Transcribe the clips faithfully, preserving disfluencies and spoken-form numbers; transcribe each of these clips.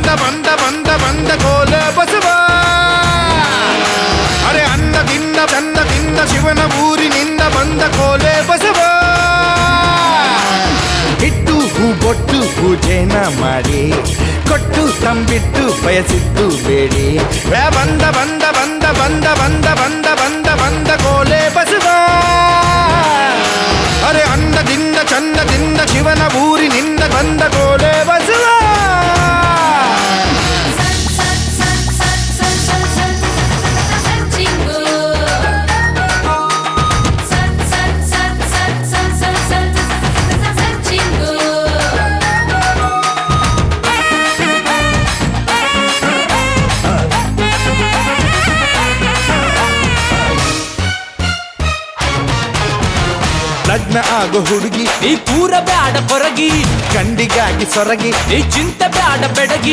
ಬಂದ ಬಂದ ಬಂದ ಕೋಲೆ ಬಸವ ಅರೆ ಅನ್ನದಿಂದ ಚನ್ನದಿಂದ ಶಿವನ ಊರಿನಿಂದ ಬಂದ ಕೋಲೆ ಬಸವ ಇಟ್ಟು ಹೂ ಬೊಟ್ಟು ಪೂಜೆನ ಮಾಡಿ ಕೊಟ್ಟು ತಂಬಿಟ್ಟು ಬಯಸಿದ್ದು ಬೇಡಿ ಬಂದ ಬಂದ ಬಂದ ಬಂದ ಬಂದ ಬಂದ ಬಂದ ಬಂದ ಕೋಲೆ ಬಸವ ಅರೆ ಅನ್ನದಿಂದ ಚನ್ನದಿಂದ ಶಿವನ ಊರಿನಿಂದ ಬಂದ ಕೋಲೆ ಬಸವ ಲಗ್ನ ಆಗೋ ಹುಡುಗಿ ನೀ ಪೂರ ಬ್ಯಾಡ ಹೊರಗಿ ಗಂಡಿಗಾಗಿ ಸೊರಗಿ ನೀ ಚಿಂತೆ ಬ್ಯಾಡ ಬೆಡಗಿ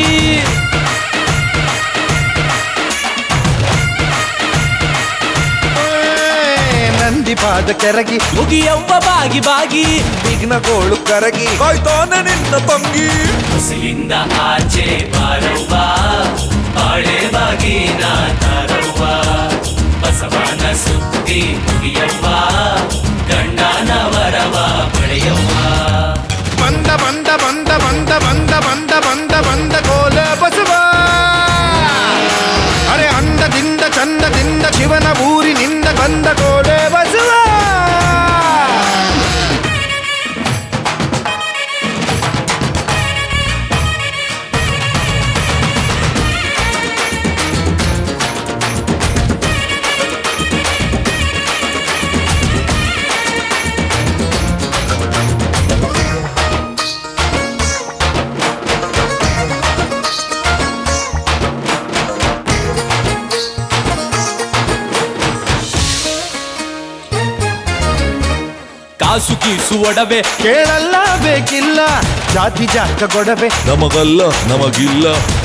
ನಂದಿ ಪಾದ ಕೆರಗಿ ಮುಗಿಯವ್ವ ಬಾಗಿ ಬಾಗಿ ವಿಘ್ನಗೋಳು ಕರಗಿ ಕಾಯ್ತಾನ ನಿನ್ನ ತಂಗಿ ಹಸಿಲಿಂದ ಆಚೆ ಬಾರವ್ವ ಬಾಳೆ ಬಾಗಿ ನಾ ತಾರವ್ವ ಬಸವನ ಸುದ್ದಿ ಮುಗಿಯವ್ವ ಗಂಡನ ವರವ ಪಡೆಯವ್ವ ಬಂದ ಬಂದ ಬಂದ ಬಂದ ಬಂದ ಬಂದ ಬಂದ ಬಂದ ಕೋಲೆ ಬಸವ ಅರೆ ಅಂದದಿಂದ ಚಂದದಿಂದ ಶಿವನ ಊರಿನಿಂದ ಬಂದ ಕೋಲೆ ಬಸವ ಕಾಸು ಕೀಸು ಒಡವೆ ಕೇಳಲ್ಲ ಬೇಕಿಲ್ಲ ಜಾತಿ ಜಾತ ಗೊಡವೆ ನಮಗಲ್ಲ ನಮಗಿಲ್ಲ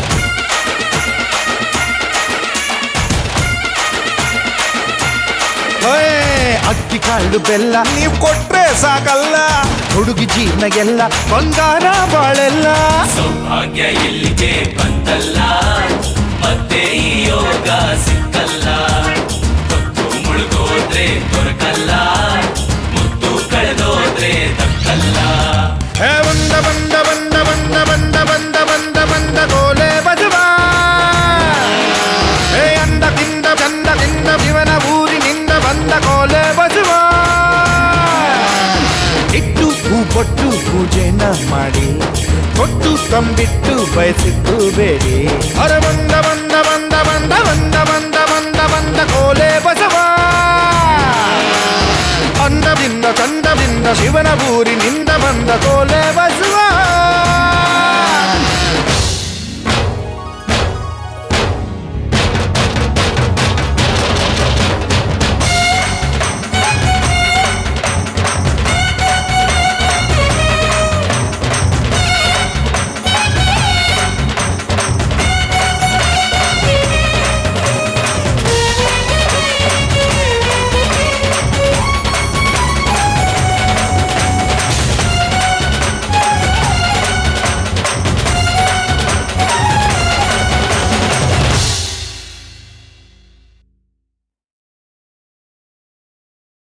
ಅಕ್ಕಿ ಕಾಳು ಬೆಲ್ಲ ನೀವು ಕೊಟ್ರೆ ಸಾಕಲ್ಲ ಹುಡುಗಿ ಜೀವನ ಎಲ್ಲ ಬಂಗಾರ ಬಾಳೆಲ್ಲ ಸೌಭಾಗ್ಯ ಎಲ್ಲಿಗೆ ಬಂತಲ್ಲ ಮತ್ತೆ ಈ ಯೋಗ ಸಿಕ್ಕಲ್ಲ ಹೊತ್ತು ಮುಳುಗೋದ್ರೆ ದೊರಕಲ್ಲ ಮುತ್ತು ಕಳೆದೋದ್ರೆ ದಕ್ಕಲ್ಲ ಬಂದ ಬಂದ ಬಂದ ಬಂದ ಬಂದ ಬಂದ ಬಂದ ಬಂದ ಕೋಲೆ ಬಸವ ಹೇ ಅಂದದಿಂದ ಚಂದದಿಂದ ಶಿವನ ಊರಿನಿಂದ ಬಂದ ಕೋಲೆ ಬಸವ ಇಟ್ಟು ಹೂ ಕೊಟ್ಟು ಪೂಜೆನ ಮಾಡಿ ಕೊಟ್ಟು ತಂಬಿಟ್ಟು ಬಯಸಿದ್ದು ಬೇಡಿ ಅರೆ ಬಂದ ಬಂದ ಬಂದ ಬಂದ ಬಂದ ಬಂದ ಬಂದ ಬಂದ ಕೋಲೆ ಬಸವ ಅಂದದಿಂದ ಚಂದದಿಂದ ಶಿವನ ಊರಿನಿಂದ ಬಂದ ಕೋಲೆ ಬಸವ